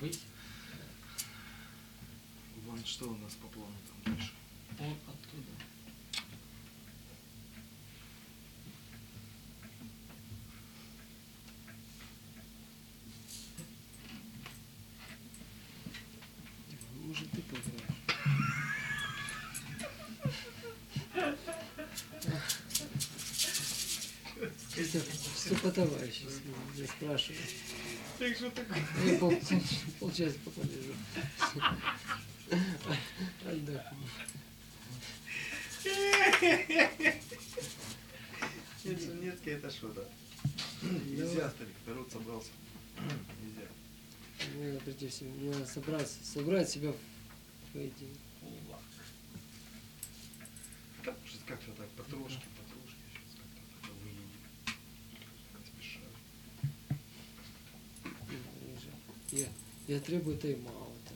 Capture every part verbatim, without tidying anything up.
быть. Вон, что у нас по плану там дальше? Он оттуда. Может, ты поиграешь? Что по товарищу, я спрашиваю. Так что такое? Я пол, полчаса полежу. Отдохну. Нет, нет, это что-то. Нельзя, старик, народ собрался. Нельзя. Мне надо прийти в себя, мне надо собраться, собрать себя в поединок. Так, может, как-то так, потрошки, потрошки, сейчас как-то так выедем. Не спеша. Я, я требую тайм-аута.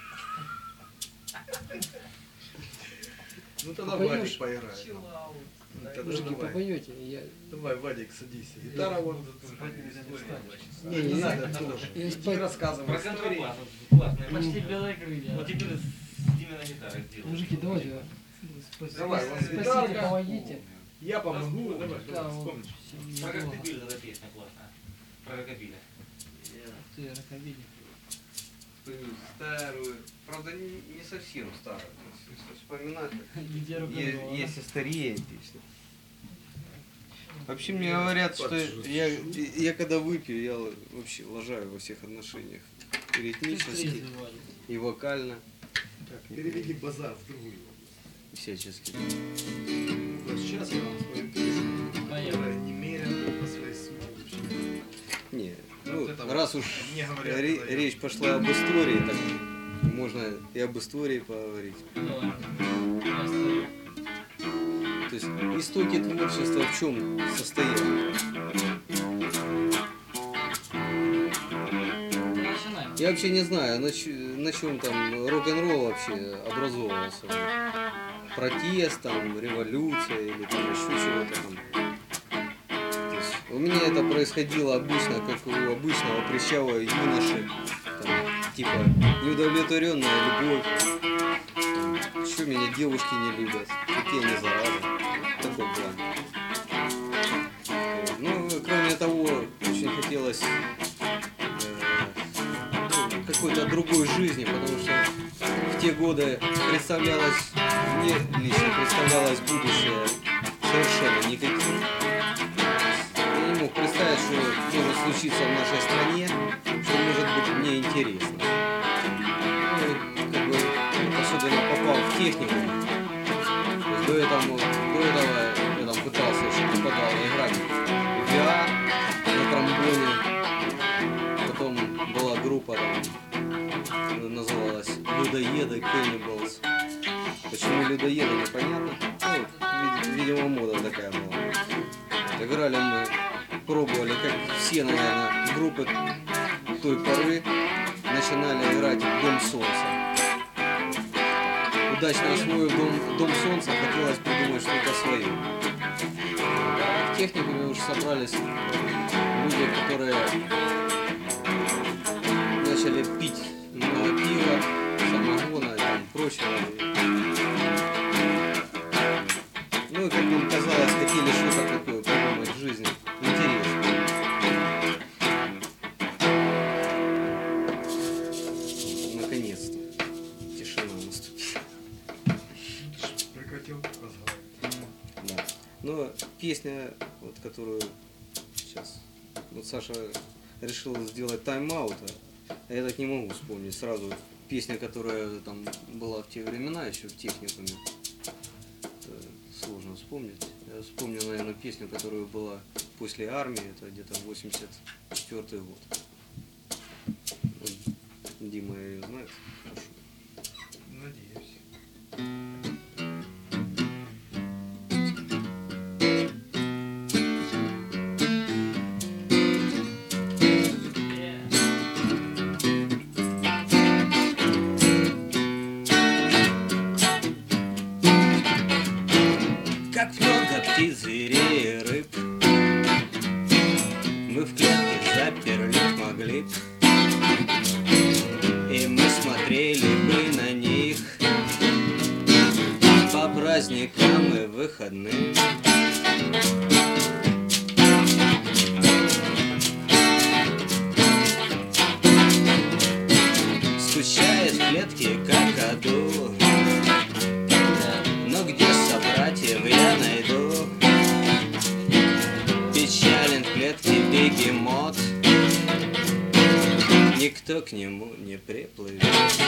Ну тогда Попоешь? Вадик поиграет. Ну, тогда Мужики, давай. попоете? Я... Давай, Вадик, садись. Гитара вон тут. Не, Не не надо надо. тоже. Я Не спать- рассказывай. Про истории. контрабас, классная. Почти белые крылья. Вот теперь с Димой на гитарах сделаем. Мужики, давайте. спас- Давай, вон Спасите, гитарка. помогите. Я помогу. Давай, Да, давай, вот, вспомнишь. всё Про недолго. Рокобили эта песня классная. Про Рокобили. Ты, Рокобили. Старую, правда не, не совсем старую, то есть, если вспоминать, Где е- рок-н-ролл? есть и старее песни. Вообще мне говорят, что я, я когда выпью, я вообще лажаю во всех отношениях. И ритмически, и вокально, Так, переведи базар в другую область. и всячески. Вот сейчас я вам свою песню, Поехали. которая немерено по своей сути вообще. Не, Вот ну, это вот раз уж мне говорят, ре- когда я- речь пошла об истории, так можно и об истории поговорить. Давай. Я стою. То есть истоки творчества в чем состоят? Начинаем. Я вообще не знаю, на, ч- на чем там рок-н-ролл вообще образовывался. Протест, там, революция или там еще чего-то там. То есть у меня это происходило обычно, как у обычного прыщавого юноши. Там, типа, неудовлетворенная любовь. Там, что меня девушки не любят, какие они заразы. Такой план. Вот. Ну, кроме того, очень хотелось ну, какой-то другой жизни, потому что в те годы представлялось, мне лично представлялось будущее совершенно никаким. Я не мог представить, что может случиться в нашей стране, что может быть мне интересно. Ну, как бы, особенно попал в технику. То есть до этого, до этого я там пытался, еще попадал играть в ви ар на тромбоне. Потом была группа, там, называлась Людоеды, Cannibals. Почему людоеды, непонятно. Ну, вид- видимо, мода такая была. Вот, играли мы, пробовали, как все, наверное, группы той поры, начинали играть в Дом Солнца. Удачно освоив Дом, Дом Солнца, хотелось придумать что-то свое. А в техникуме уже собрались люди, которые начали пить много пива, самогона и там прочего. Ну и, как нам казалось, хотели что-то такое придумать в жизни. Интересно. Наконец-то тишина наступила. Прекратил разговаривать. Да. Но песня, вот, которую сейчас вот Саша решил сделать тайм-аут, а я так не могу вспомнить сразу песня, которая там была в те времена еще в техникуме. Это сложно вспомнить. Я вспомню, наверное, песню, которая была после армии, это где-то восемьдесят четвёртый год. Вот Дима ее знает. Хорошо. Надеюсь. Как много птиц, зверей и рыб мы в клетке заперлись могли б. родным. Скучает в клетке какаду, но где собратьев я найду? Печален в клетке бегемот, никто к нему не приплывет.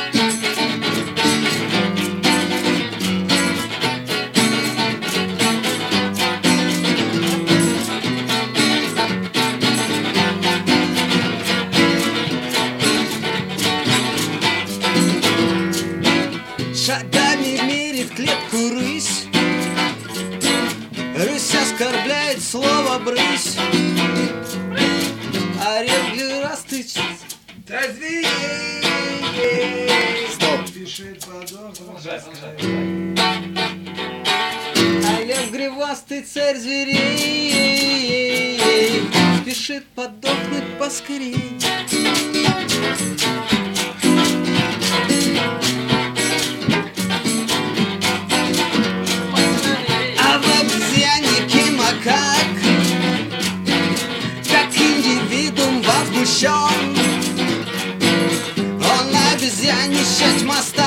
Шагами мерит клетку рысь, рысь оскорбляет слово брысь, а регли растычет. Да зверей! Стоп. Пишет подобно. Продолжай, продолжай. А лев гривастый царь зверей спешит подохнуть поскорей. А в обезьяннике макак, как индивидуум возмущен, он обезьяничать мастак,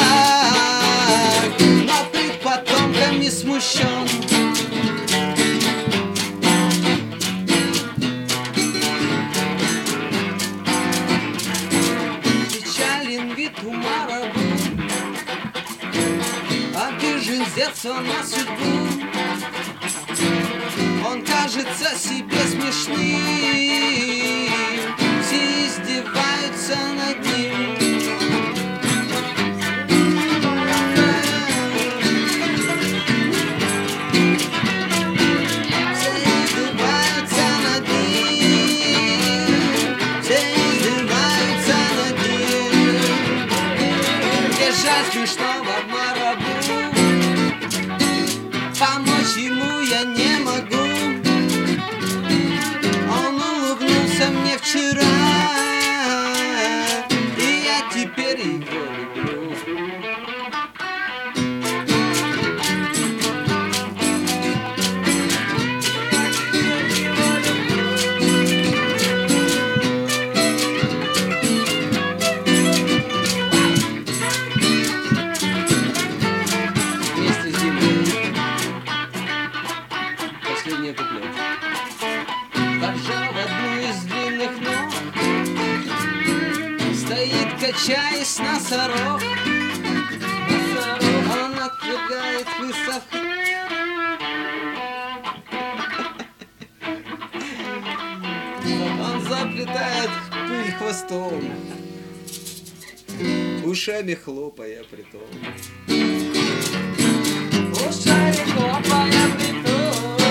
но пред потомками смущен. Печален вид у марабу, обижен с детства на судьбу. Он кажется себе смешным, все издеваются над ним. Все издеваются над ним, все издеваются над ним. Держать смешного марабу, помочь ему я не могу. Он улыбнулся мне вчера, и я теперь его люблю. Вместе с зимой. Последний куплет. Поджал одну из длинных ног, стоит, качаясь носорог. Он отвергает высох. Он заплетает пыль хвостом, ушами хлопая притом. Ушами хлопая притом.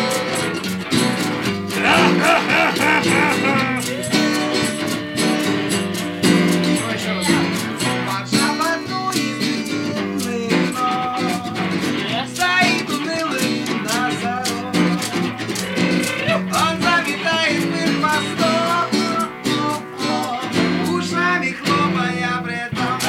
Поджал одну из длинных ног, стоит унылый носорог. Он заметает мир хвостом, ушами хлопая притом.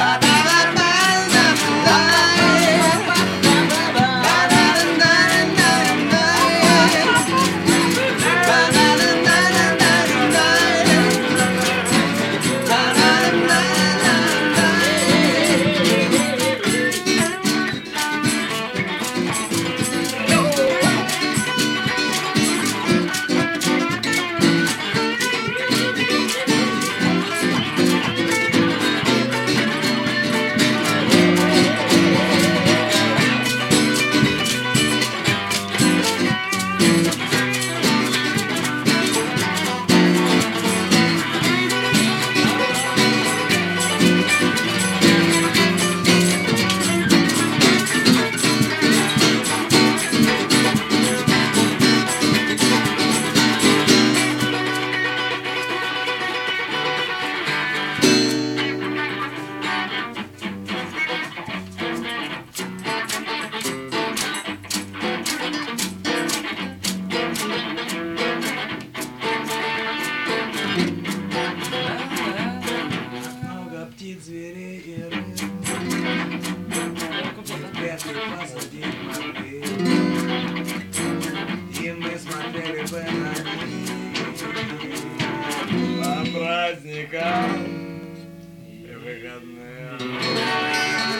Позади моей праздникам и выходным.